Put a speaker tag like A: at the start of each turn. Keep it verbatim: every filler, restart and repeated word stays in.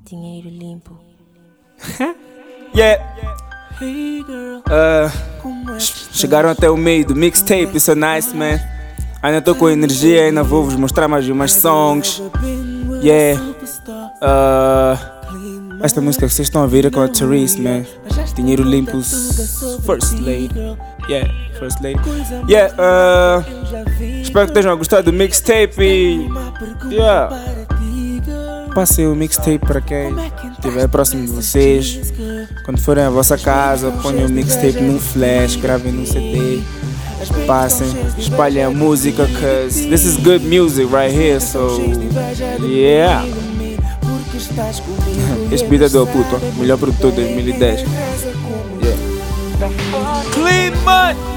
A: Dinheiro limpo.
B: Yeah. Uh, chegaram até o meio do mixtape, isso é nice, man. Ainda estou com energia, ainda vou vos mostrar mais umas songs. Yeah. Uh, esta música que vocês estão a ouvir é com a Therese, man. Dinheiro limpo, First Lady. Yeah, First Lady. Yeah, uh, espero que tenham gostado do mixtape e yeah. Passem o mixtape para quem estiver próximo de vocês. Quando forem à vossa casa, ponham o mixtape num flash, gravem num C D. Passem, espalhem a música, cause this is good music right here, so yeah. Este beat é do Puto, melhor produtor de dois mil e dez. Yeah. Clean, man!